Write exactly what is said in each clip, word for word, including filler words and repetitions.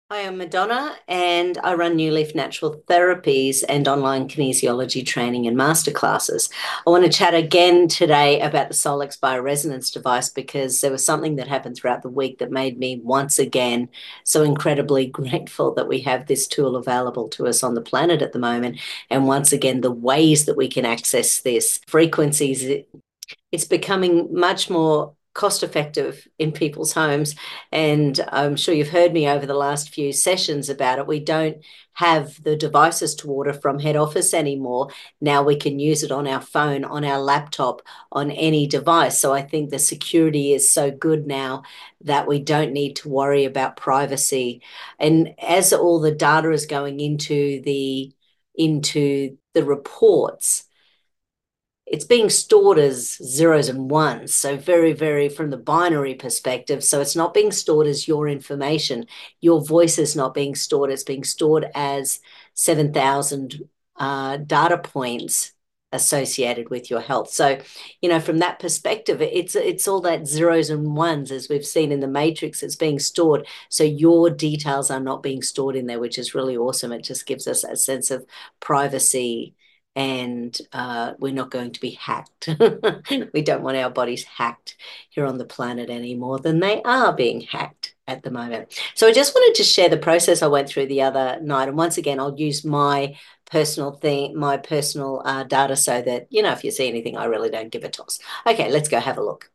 Hi, I'm Madonna, and I run New Leaf Natural Therapies and online kinesiology training and masterclasses. I want to chat again today about the Solex bioresonance device because there was something that happened throughout the week that made me once again so incredibly grateful that we have this tool available to us on the planet at the moment. And once again, the ways that we can access this frequencies, it's becoming much more cost effective in people's homes. And I'm sure you've heard me over the last few sessions about it. We don't have the devices to order from head office anymore. Now we can use it on our phone, on our laptop, on any device. So I think the security is so good now that we don't need to worry about privacy. And as all the data is going into the into the reports, it's being stored as zeros and ones. So very, very from the binary perspective. So it's not being stored as your information. Your voice is not being stored. It's being stored as seven thousand uh, data points associated with your health. So, you know, from that perspective, it's it's all that zeros and ones, as we've seen in the matrix, it's being stored. So your details are not being stored in there, which is really awesome. It just gives us a sense of privacy, and uh, we're not going to be hacked. We don't want our bodies hacked here on the planet any more than they are being hacked at the moment. So I just wanted to share the process I went through the other night. And once again, I'll use my personal thing, my personal uh, data so that, you know, if you see anything, I really don't give a toss. Okay, let's go have a look.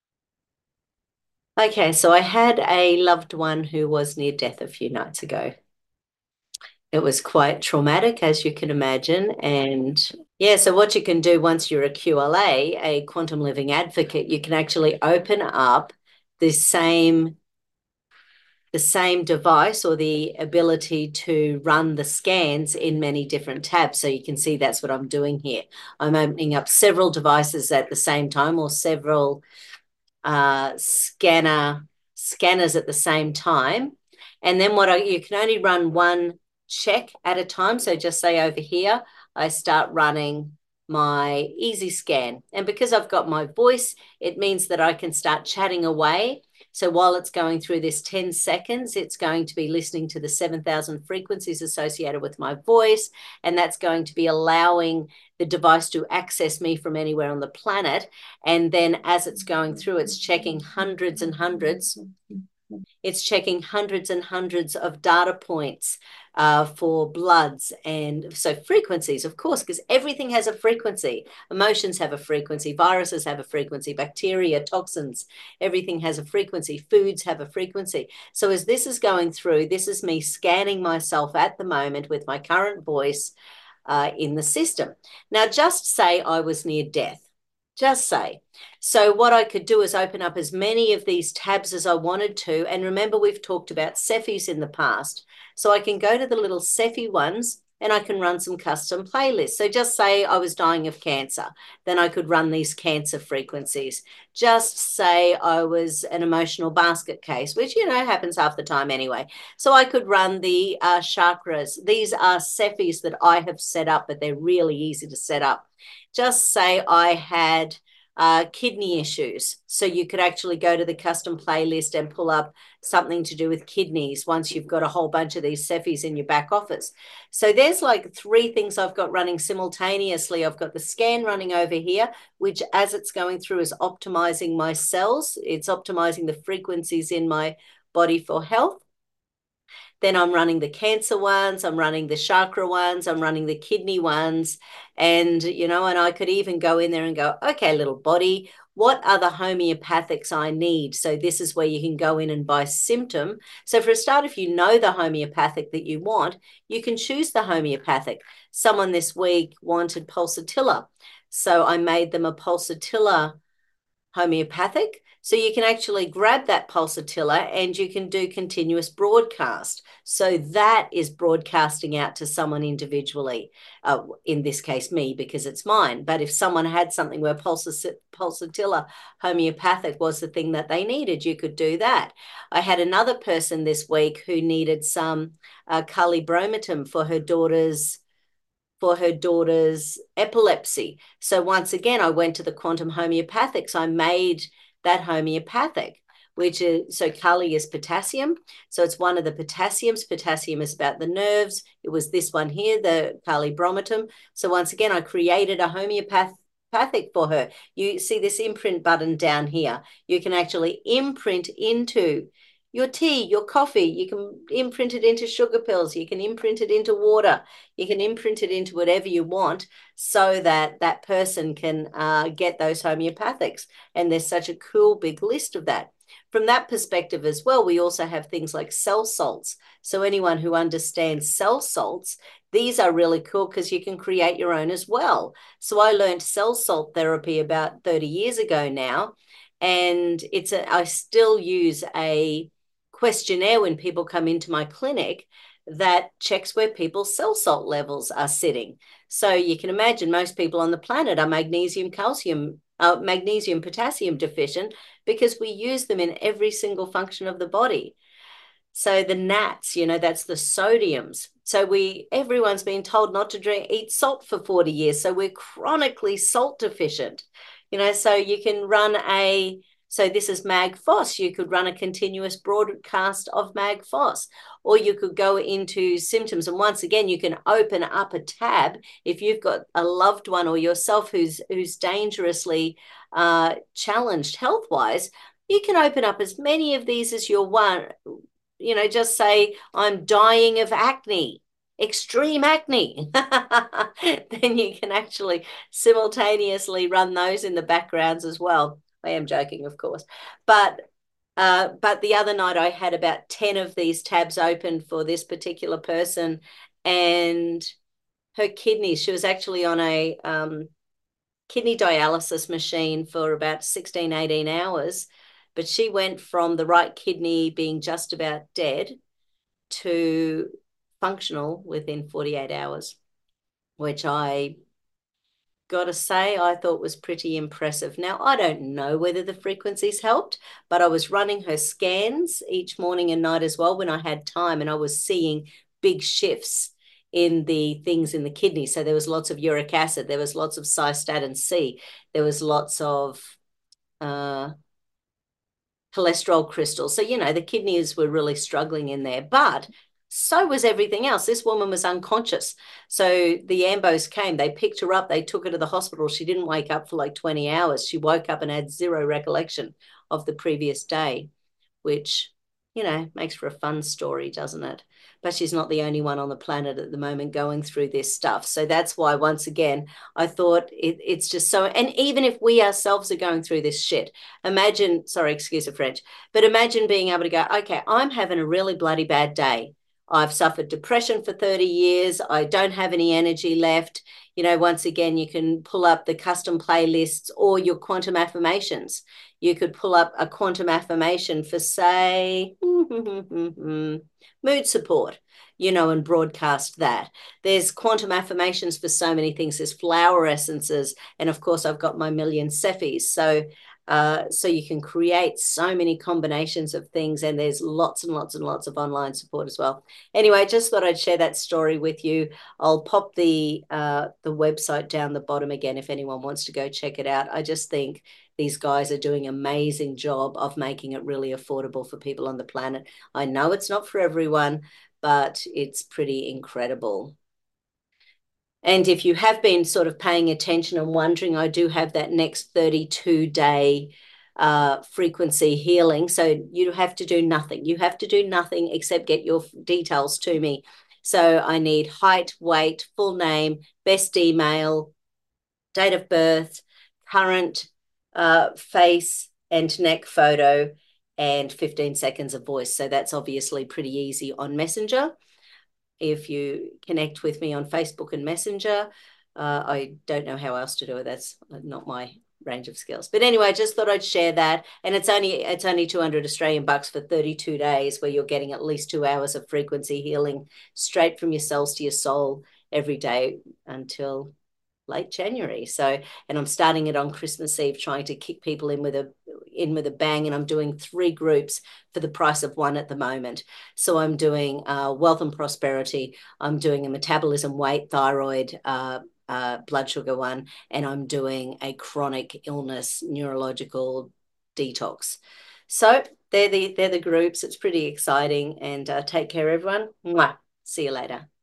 Okay, so I had a loved one who was near death a few nights ago. It was quite traumatic, as you can imagine. And yeah, so what you can do once you're a Q L A, a quantum living advocate, you can actually open up the same the same device or the ability to run the scans in many different tabs. So you can see that's what I'm doing here. I'm opening up several devices at the same time, or several uh, scanner scanners at the same time. And then what I, you can only run one check at a time. So just say over here, I start running my easy scan. And because I've got my voice, it means that I can start chatting away. So while it's going through this ten seconds, it's going to be listening to the seven thousand frequencies associated with my voice. And that's going to be allowing the device to access me from anywhere on the planet. And then as it's going through, it's checking hundreds and hundreds. It's checking hundreds and hundreds of data points uh, for bloods and so frequencies, of course, because everything has a frequency. Emotions have a frequency, viruses have a frequency, bacteria, toxins, everything has a frequency, foods have a frequency. So as this is going through, this is me scanning myself at the moment with my current voice uh, in the system. Now, just say I was near death. Just say. So what I could do is open up as many of these tabs as I wanted to. And remember, we've talked about Cephis in the past. So I can go to the little Cephi ones and I can run some custom playlists. So just say I was dying of cancer. Then I could run these cancer frequencies. Just say I was an emotional basket case, which, you know, happens half the time anyway. So I could run the uh, chakras. These are Cephis that I have set up, but they're really easy to set up. Just say I had uh, kidney issues. So you could actually go to the custom playlist and pull up something to do with kidneys once you've got a whole bunch of these Cephis in your back office. So there's like three things I've got running simultaneously. I've got the scan running over here, which as it's going through is optimizing my cells. It's optimizing the frequencies in my body for health. Then I'm running the cancer ones, I'm running the chakra ones, I'm running the kidney ones. And, you know, and I could even go in there and go, okay, little body, what are the homeopathics I need? So this is where you can go in and buy symptom. So for a start, if you know the homeopathic that you want, you can choose the homeopathic. Someone this week wanted pulsatilla. So I made them a pulsatilla homeopathic. So you can actually grab that pulsatilla and you can do continuous broadcast. So that is broadcasting out to someone individually, uh, in this case, me, because it's mine. But if someone had something where pulsatilla homeopathic was the thing that they needed, you could do that. I had another person this week who needed some uh, Kali-bromatum for her daughter's for her daughter's epilepsy. So once again, I went to the quantum homeopathics. I made that homeopathic. which is, so Kali is potassium. So it's one of the potassiums. Potassium is about the nerves. It was this one here, the Kali bromatum. So once again, I created a homeopathic for her. You see this imprint button down here. You can actually imprint into your tea, your coffee. You can imprint it into sugar pills. You can imprint it into water. You can imprint it into whatever you want so that that person can uh, get those homeopathics. And there's such a cool big list of that. From that perspective as well, we also have things like cell salts. So anyone who understands cell salts, these are really cool because you can create your own as well. So I learned cell salt therapy about thirty years ago now. And it's a, I still use a questionnaire when people come into my clinic that checks where people's cell salt levels are sitting. So you can imagine most people on the planet are magnesium, calcium, uh, magnesium, potassium deficient because we use them in every single function of the body. So the gnats, you know, that's the sodiums. So we, everyone's been told not to drink, eat salt for forty years. So we're chronically salt deficient, you know, so you can run a, so this is MagFos. You could run a continuous broadcast of MagFos, or you could go into symptoms. And once again, you can open up a tab if you've got a loved one or yourself who's who's dangerously uh, challenged health-wise. You can open up as many of these as you want. You know, just say, I'm dying of acne, extreme acne. Then you can actually simultaneously run those in the backgrounds as well. I am joking, of course. But uh, but the other night I had about ten of these tabs open for this particular person, and her kidneys, she was actually on a um, kidney dialysis machine for about sixteen, eighteen hours. But she went from the right kidney being just about dead to functional within forty-eight hours, which I got to say, I thought was pretty impressive. Now, I don't know whether the frequencies helped, but I was running her scans each morning and night as well when I had time, and I was seeing big shifts in the things in the kidney. So there was lots of uric acid, there was lots of cystatin C, there was lots of uh, cholesterol crystals. So, you know, the kidneys were really struggling in there, but so was everything else. This woman was unconscious. So the ambos came, they picked her up, they took her to the hospital. She didn't wake up for like twenty hours. She woke up and had zero recollection of the previous day, which, you know, makes for a fun story, doesn't it? But she's not the only one on the planet at the moment going through this stuff. So that's why, once again, I thought it, it's just so, and even if we ourselves are going through this shit, imagine, sorry, excuse the French, but imagine being able to go, okay, I'm having a really bloody bad day. I've suffered depression for thirty years. I don't have any energy left. You know, once again, you can pull up the custom playlists or your quantum affirmations. You could pull up a quantum affirmation for, say, mood support, you know, and broadcast that. There's quantum affirmations for so many things. There's flower essences. And of course, I've got my million Cephis. So Uh, so you can create so many combinations of things, and there's lots and lots and lots of online support as well. Anyway, I just thought I'd share that story with you. I'll pop the uh, the website down the bottom again if anyone wants to go check it out. I just think these guys are doing an amazing job of making it really affordable for people on the planet. I know it's not for everyone, but it's pretty incredible. And if you have been sort of paying attention and wondering, I do have that next thirty-two day uh, frequency healing. So you have to do nothing. You have to do nothing except get your details to me. So I need height, weight, full name, best email, date of birth, current uh, face and neck photo, and fifteen seconds of voice. So that's obviously pretty easy on Messenger. If you connect with me on Facebook and Messenger, uh, I don't know how else to do it. That's not my range of skills. But anyway, I just thought I'd share that. And it's only it's only two hundred Australian bucks for thirty-two days, where you're getting at least two hours of frequency healing straight from your cells to your soul every day until late January. So, and I'm starting it on Christmas Eve, trying to kick people in with a in with a bang. And I'm doing three groups for the price of one at the moment. So I'm doing uh, wealth and prosperity. I'm doing a metabolism, weight, thyroid, uh, uh, blood sugar one, and I'm doing a chronic illness neurological detox. So they're the they're the groups. It's pretty exciting. And uh, take care, everyone. Mwah. See you later.